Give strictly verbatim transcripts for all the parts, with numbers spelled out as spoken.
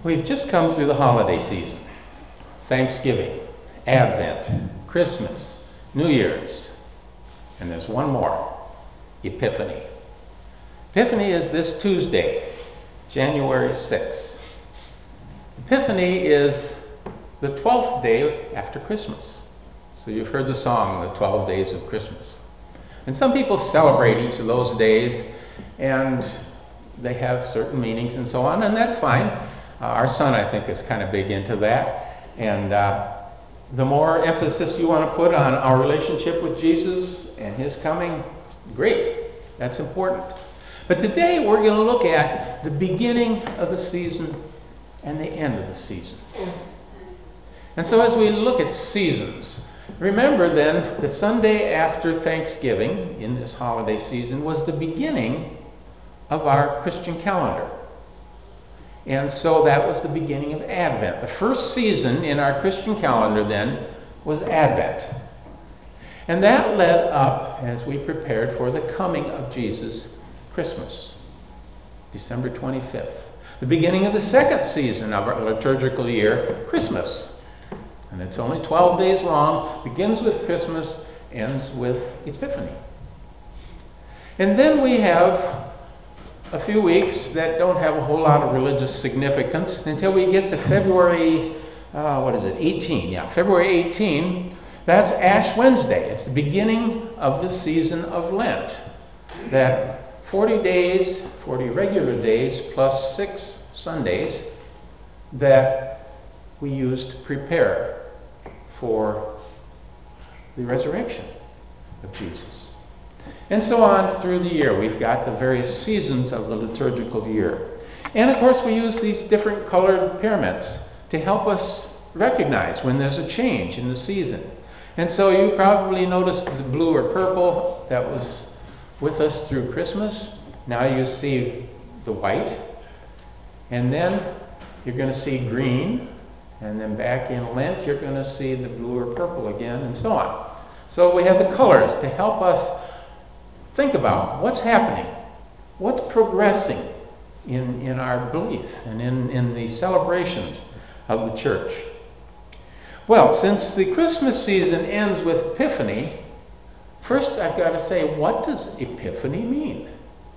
We've just come through the holiday season. Thanksgiving, Advent, Christmas, New Year's, and there's one more, Epiphany. Epiphany is this Tuesday, January sixth. Epiphany is the twelfth day after Christmas. So you've heard the song, the twelve days of Christmas. And some people celebrate each of those days, and they have certain meanings and so on, and that's fine. Uh, our son, I think, is kind of big into that. And uh, the more emphasis you want to put on our relationship with Jesus and his coming, great. That's important. But today we're going to look at the beginning of the season and the end of the season. And so as we look at seasons, remember then the Sunday after Thanksgiving in this holiday season was the beginning of our Christian calendar. And so that was the beginning of Advent. The first season in our Christian calendar then was Advent. And that led up as we prepared for the coming of Jesus, Christmas, December twenty-fifth. The beginning of the second season of our liturgical year, Christmas. And it's only twelve days long, begins with Christmas, ends with Epiphany. And then we have a few weeks that don't have a whole lot of religious significance until we get to February, uh, what is it, eighteen, yeah, February eighteenth. That's Ash Wednesday. It's the beginning of the season of Lent. That forty days, forty regular days, plus six Sundays that we use to prepare for the resurrection of Jesus. And so on through the year. We've got the various seasons of the liturgical year. And of course we use these different colored pyramids to help us recognize when there's a change in the season. And so you probably noticed the blue or purple that was with us through Christmas. Now you see the white. And then you're going to see green. And then back in Lent you're going to see the blue or purple again, and so on. So we have the colors to help us think about what's happening, what's progressing in, in our belief and in, in the celebrations of the church. Well, since the Christmas season ends with Epiphany, first I've got to say, what does Epiphany mean?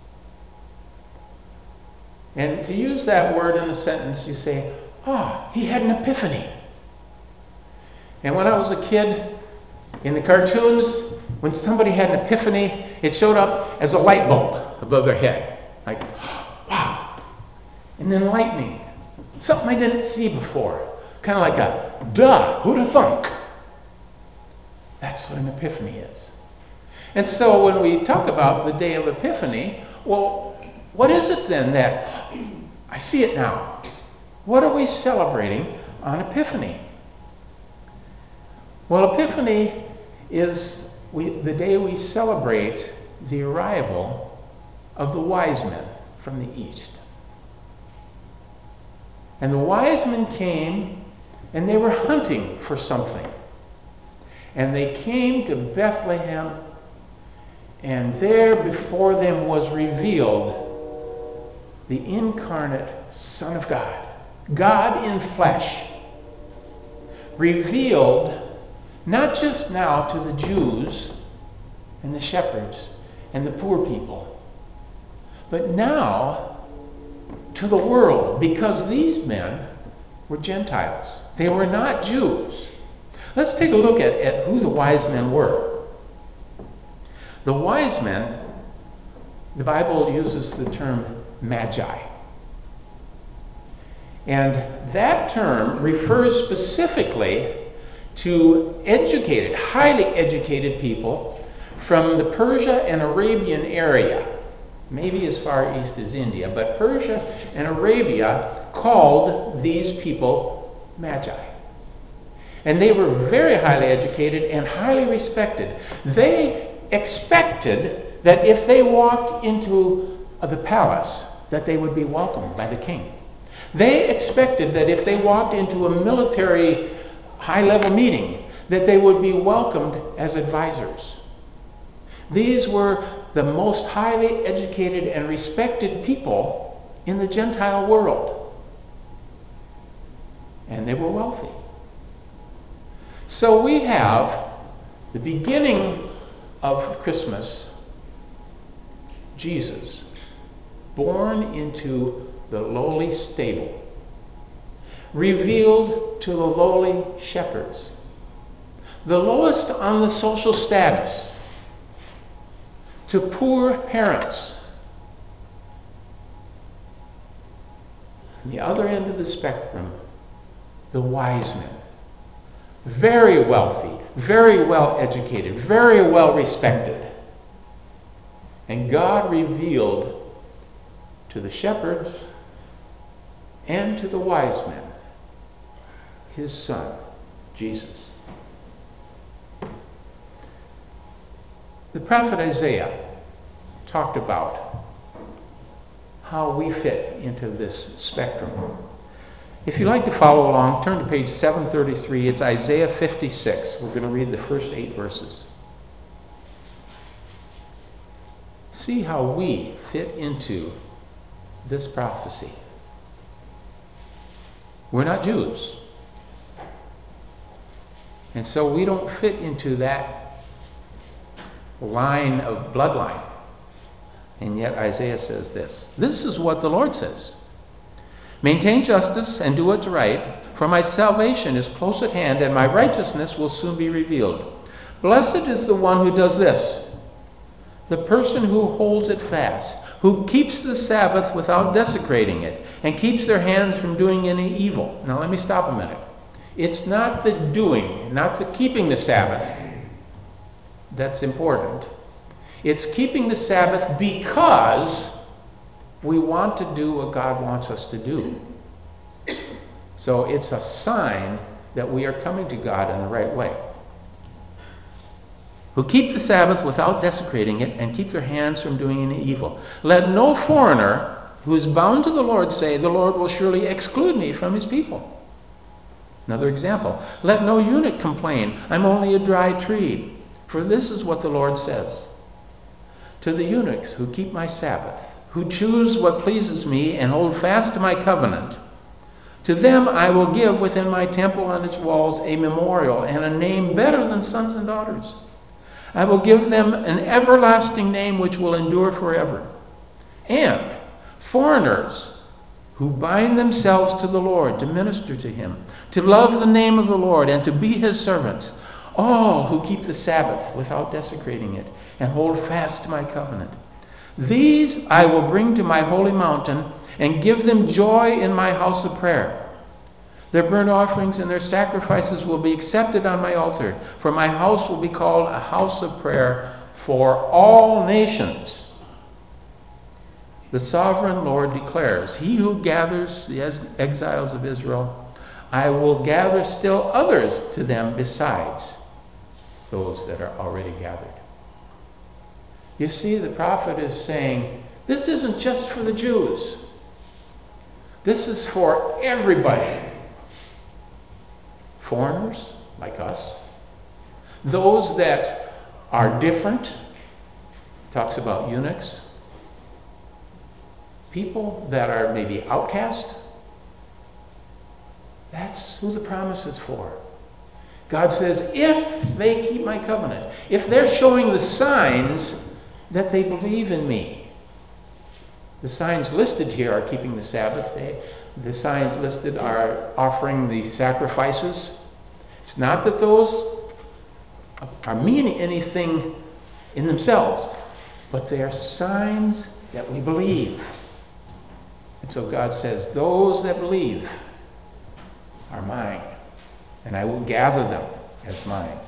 And to use that word in a sentence, you say, ah, he had an epiphany. And when I was a kid, in the cartoons, when somebody had an epiphany, it showed up as a light bulb above their head. Like, wow. And then lightning. Something I didn't see before. Kind of like a, duh, who'd have thunk? That's what an epiphany is. And so when we talk about the day of Epiphany, well, what is it then that, I see it now. What are we celebrating on Epiphany? Well, Epiphany is we, the day we celebrate the arrival of the wise men from the east. And the wise men came and they were hunting for something. And they came to Bethlehem, and there before them was revealed the incarnate Son of God, God in flesh, revealed not just now to the Jews and the shepherds and the poor people, but now to the world, because these men were Gentiles. They were not Jews. Let's take a look at, at who the wise men were. The wise men, the Bible uses the term magi. And that term refers specifically to educated, highly educated people from the Persia and Arabian area, maybe as far east as India, but Persia and Arabia called these people magi. And they were very highly educated and highly respected. They expected that if they walked into the palace, that they would be welcomed by the king. They expected that if they walked into a military high-level meeting, that they would be welcomed as advisors. These were the most highly educated and respected people in the Gentile world. and they were wealthy. So we have the beginning of Christmas, Jesus, born into the lowly stable, revealed to the lowly shepherds, the lowest on the social status, to poor parents. On the other end of the spectrum, the wise men, very wealthy, very well educated, very well respected. And God revealed to the shepherds and to the wise men his son, Jesus. The prophet Isaiah talked about how we fit into this spectrum. If you'd like to follow along, turn to page seven thirty-three. It's Isaiah fifty-six. We're going to read the first eight verses. See how we fit into this prophecy. We're not Jews. And so we don't fit into that line of bloodline. And yet Isaiah says this. This is what the Lord says. Maintain justice and do what's right, for my salvation is close at hand, and my righteousness will soon be revealed. Blessed is the one who does this, the person who holds it fast, who keeps the Sabbath without desecrating it, and keeps their hands from doing any evil. Now let me stop a minute. It's not the doing, not the keeping the Sabbath that's important. It's keeping the Sabbath because we want to do what God wants us to do. So it's a sign that we are coming to God in the right way. Who keep the Sabbath without desecrating it and keep their hands from doing any evil. Let no foreigner who is bound to the Lord say, the Lord will surely exclude me from his people. Another example. Let no eunuch complain, I'm only a dry tree. For this is what the Lord says. To the eunuchs who keep my Sabbath, who choose what pleases me and hold fast to my covenant, to them I will give within my temple on its walls a memorial and a name better than sons and daughters. I will give them an everlasting name which will endure forever. And foreigners who bind themselves to the Lord to minister to him, to love the name of the Lord and to be his servants, all who keep the Sabbath without desecrating it and hold fast to my covenant. These I will bring to my holy mountain and give them joy in my house of prayer. Their burnt offerings and their sacrifices will be accepted on my altar, for my house will be called a house of prayer for all nations. The sovereign Lord declares, he who gathers the exiles of Israel, I will gather still others to them besides those that are already gathered. You see, the prophet is saying, this isn't just for the Jews. This is for everybody. Foreigners, like us. Those that are different. Talks about eunuchs. People that are maybe outcast. That's who the promise is for. God says, if they keep my covenant, if they're showing the signs that they believe in me. The signs listed here are keeping the Sabbath day. The signs listed are offering the sacrifices. It's not that those are meaning anything in themselves, but they are signs that we believe. And so God says, those that believe are mine, and I will gather them as mine.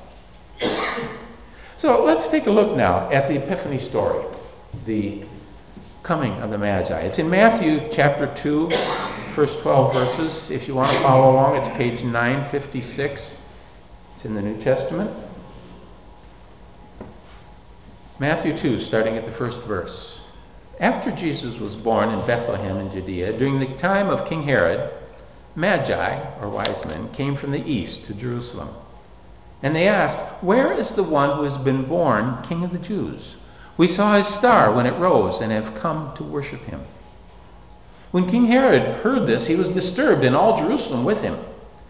So let's take a look now at the Epiphany story, the coming of the Magi. It's in Matthew chapter two, first twelve verses. If you want to follow along, it's page nine fifty-six. It's in the New Testament. Matthew two, starting at the first verse. After Jesus was born in Bethlehem in Judea, during the time of King Herod, Magi, or wise men, came from the east to Jerusalem. And they asked, where is the one who has been born King of the Jews? We saw his star when it rose and have come to worship him. When King Herod heard this, he was disturbed, and all Jerusalem with him.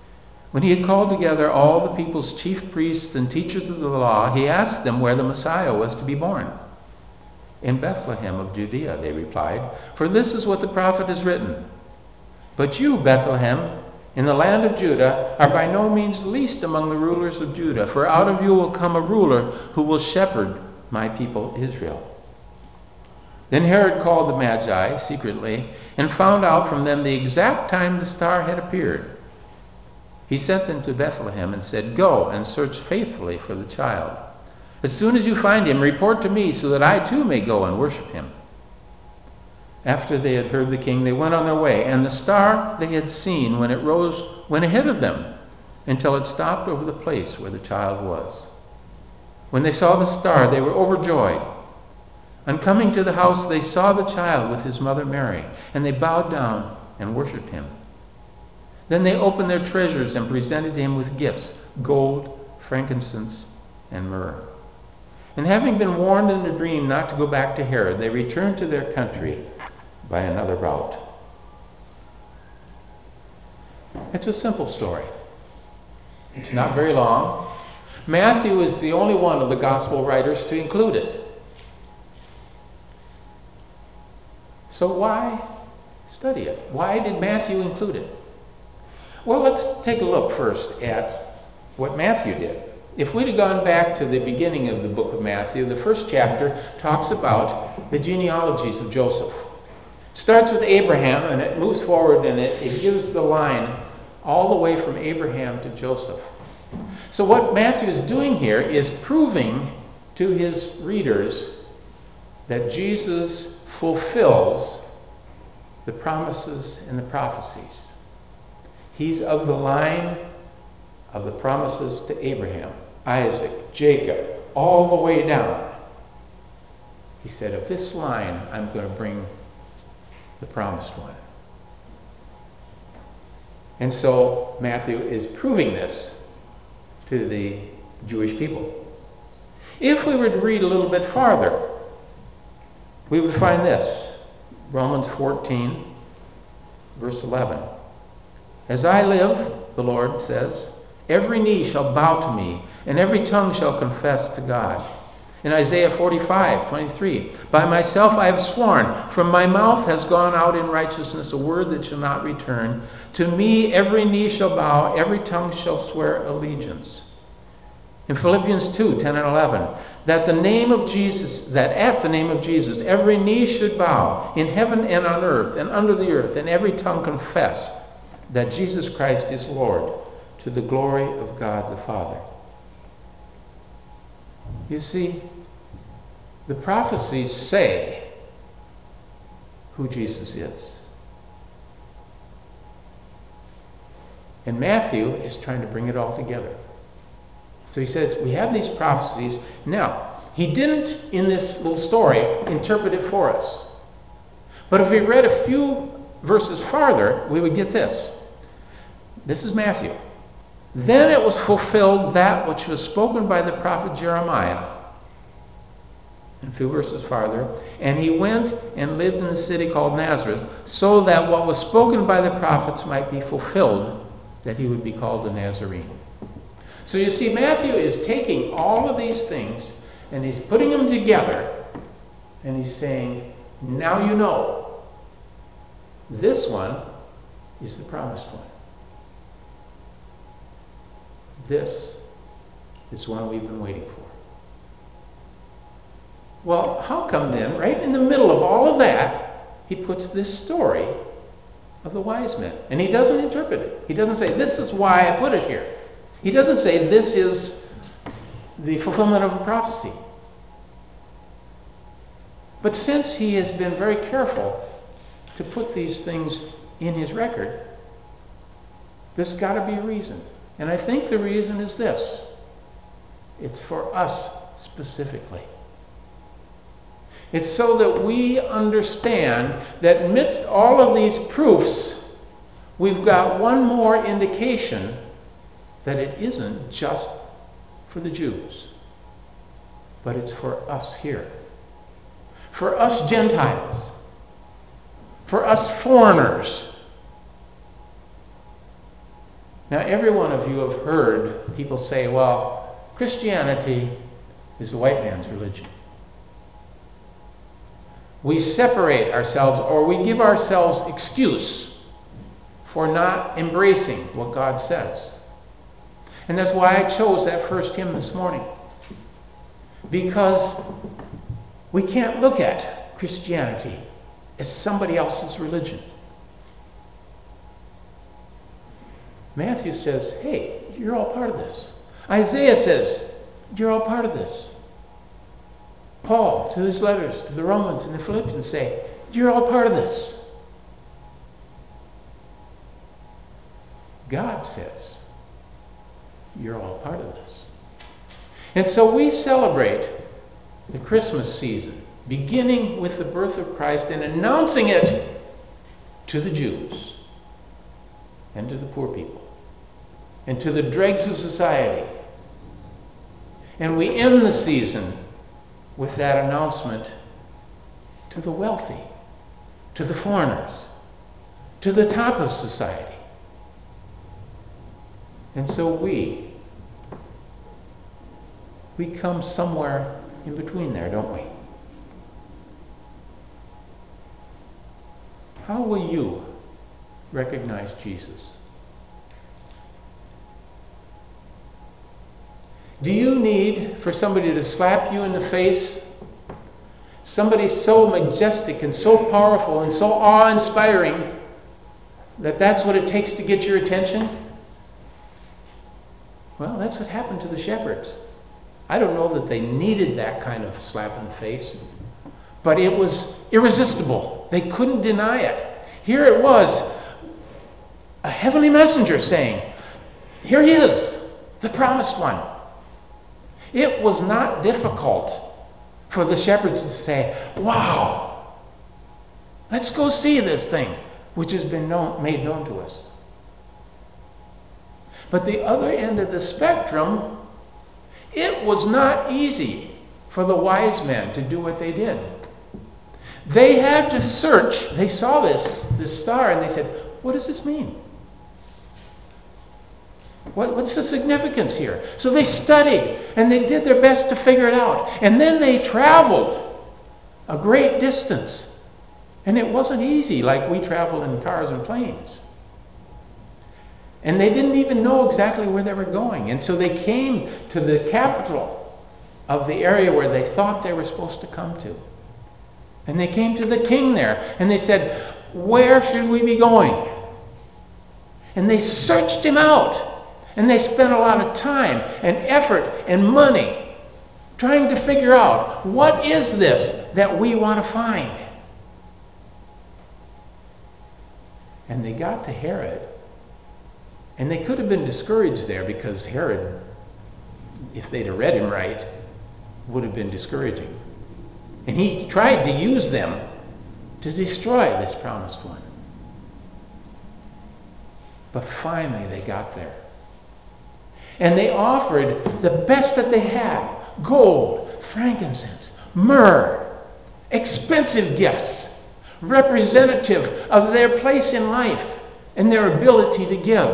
When he had called together all the people's chief priests and teachers of the law, he asked them where the Messiah was to be born. In Bethlehem of Judea, they replied, for this is what the prophet has written. But you, Bethlehem, in the land of Judah, are by no means least among the rulers of Judah, for out of you will come a ruler who will shepherd my people Israel. Then Herod called the Magi secretly and found out from them the exact time the star had appeared. He sent them to Bethlehem and said, go and search faithfully for the child. As soon as you find him, report to me so that I too may go and worship him. After they had heard the king, they went on their way, and the star they had seen when it rose went ahead of them until it stopped over the place where the child was. When they saw the star, they were overjoyed. On coming to the house, they saw the child with his mother Mary, and they bowed down and worshipped him. Then they opened their treasures and presented him with gifts, gold, frankincense, and myrrh. And having been warned in a dream not to go back to Herod, they returned to their country by another route. It's a simple story. It's not very long. Matthew is the only one of the gospel writers to include it. So why study it? Why did Matthew include it? Well, let's take a look first at what Matthew did. If we'd have gone back to the beginning of the book of Matthew, the first chapter talks about the genealogies of Joseph. It starts with Abraham, and it moves forward, and it, it gives the line all the way from Abraham to Joseph. So what Matthew is doing here is proving to his readers that Jesus fulfills the promises and the prophecies. He's of the line of the promises to Abraham, Isaac, Jacob, all the way down. He said, of this line, I'm going to bring the promised one. And so Matthew is proving this to the Jewish people. If we were to read a little bit farther, we would find this. Romans fourteen, verse eleven. As I live, the Lord says, every knee shall bow to me, and every tongue shall confess to God. In Isaiah forty-five, twenty-three, by myself I have sworn, from my mouth has gone out in righteousness a word that shall not return. To me every knee shall bow, every tongue shall swear allegiance. In Philippians two, ten and eleven, that the name of Jesus, that at the name of Jesus, every knee should bow, in heaven and on earth and under the earth, and every tongue confess that Jesus Christ is Lord, to the glory of God the Father. You see, the prophecies say who Jesus is. And Matthew is trying to bring it all together. So he says, we have these prophecies. Now, he didn't, in this little story, interpret it for us. But if we read a few verses farther, we would get this. This is Matthew. Then it was fulfilled that which was spoken by the prophet Jeremiah. A few verses farther. And he went and lived in a city called Nazareth, so that what was spoken by the prophets might be fulfilled, that he would be called a Nazarene. So you see, Matthew is taking all of these things and he's putting them together and he's saying, now you know, this one is the promised one. This is one we've been waiting for. Well, how come then, right in the middle of all of that, he puts this story of the wise men? And he doesn't interpret it. He doesn't say, this is why I put it here. He doesn't say, this is the fulfillment of a prophecy. But since he has been very careful to put these things in his record, there's got to be a reason. And I think the reason is this. It's for us specifically. It's so that we understand that amidst all of these proofs, we've got one more indication that it isn't just for the Jews, but it's for us here. For us Gentiles. For us foreigners. Now, every one of you have heard people say, well, Christianity is the white man's religion. We separate ourselves, or we give ourselves excuse for not embracing what God says. And that's why I chose that first hymn this morning. Because we can't look at Christianity as somebody else's religion. Matthew says, hey, you're all part of this. Isaiah says, you're all part of this. Paul, to his letters, to the Romans and the Philippians, say, you're all part of this. God says, you're all part of this. And so we celebrate the Christmas season, beginning with the birth of Christ and announcing it to the Jews and to the poor people and to the dregs of society. And we end the season with that announcement to the wealthy, to the foreigners, to the top of society. And so we, we come somewhere in between there, don't we? How will you recognize Jesus? Do you need for somebody to slap you in the face? Somebody so majestic and so powerful and so awe-inspiring that that's what it takes to get your attention? Well, that's what happened to the shepherds. I don't know that they needed that kind of slap in the face, but it was irresistible. They couldn't deny it. Here it was, a heavenly messenger saying, here he is, the promised one. It was not difficult for the shepherds to say, wow, let's go see this thing which has been known, made known to us. But the other end of the spectrum, it was not easy for the wise men to do what they did. They had to search. They saw this, this star and they said, what does this mean? What, what's the significance here? So they studied and they did their best to figure it out. And then they traveled a great distance. And it wasn't easy like we travel in cars and planes. And they didn't even know exactly where they were going. And so they came to the capital of the area where they thought they were supposed to come to. And they came to the king there. And they said, where should we be going? And they searched him out. And they spent a lot of time and effort and money trying to figure out, what is this that we want to find? And they got to Herod. And they could have been discouraged there because Herod, if they'd have read him right, would have been discouraging. And he tried to use them to destroy this promised one. But finally they got there. And they offered the best that they had. Gold, frankincense, myrrh, expensive gifts, representative of their place in life and their ability to give.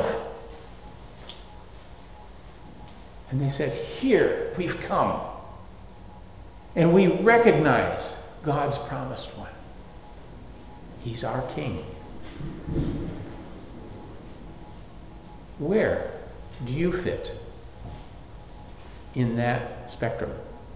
And they said, here we've come. And we recognize God's promised one. He's our king. Where do you fit in that spectrum?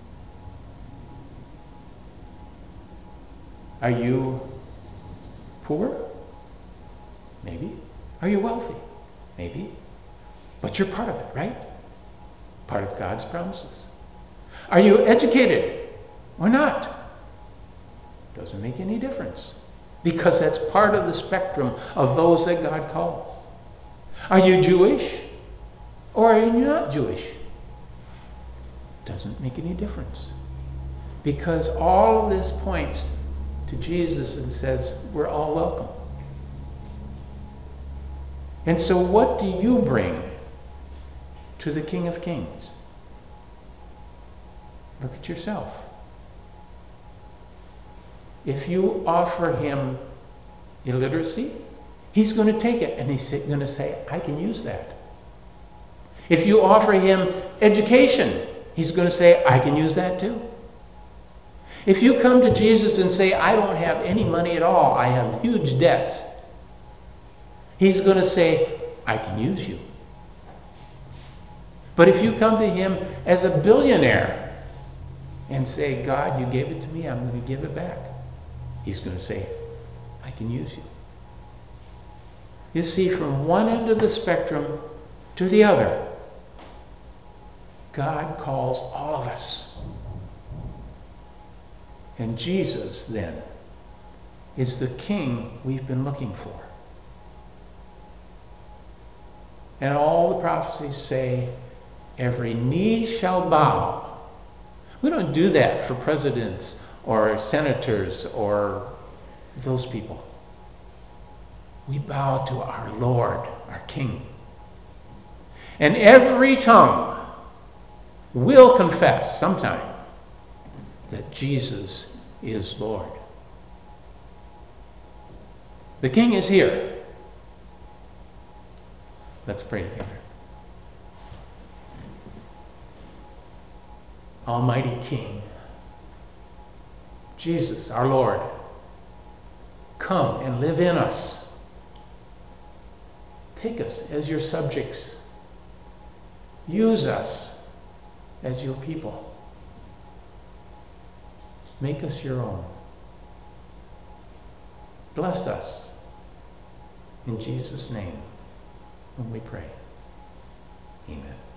Are you poor? Maybe. Are you wealthy? Maybe. But you're part of it, right? Part of God's promises. Are you educated or not? Doesn't make any difference, because that's part of the spectrum of those that God calls. Are you Jewish or are you not Jewish? Doesn't make any difference, because all of this points to Jesus and says we're all welcome. And so what do you bring to the King of Kings? Look at yourself. If you offer him illiteracy, he's going to take it and he's going to say, I can use that. If you offer him education, he's going to say, I can use that too. If you come to Jesus and say, I don't have any money at all, I have huge debts, he's going to say, I can use you. But if you come to him as a billionaire and say, God, you gave it to me, I'm going to give it back, he's going to say, I can use you. You see, from one end of the spectrum to the other, God calls all of us. And Jesus, then, is the king we've been looking for. And all the prophecies say, every knee shall bow. We don't do that for presidents or senators or those people. We bow to our Lord, our King. And every tongue will confess sometime that Jesus is Lord. The King is here. Let's pray together. Almighty King, Jesus, our Lord, come and live in us. Take us as your subjects. Use us as your people. Make us your own. Bless us. In Jesus' name, when we pray. Amen.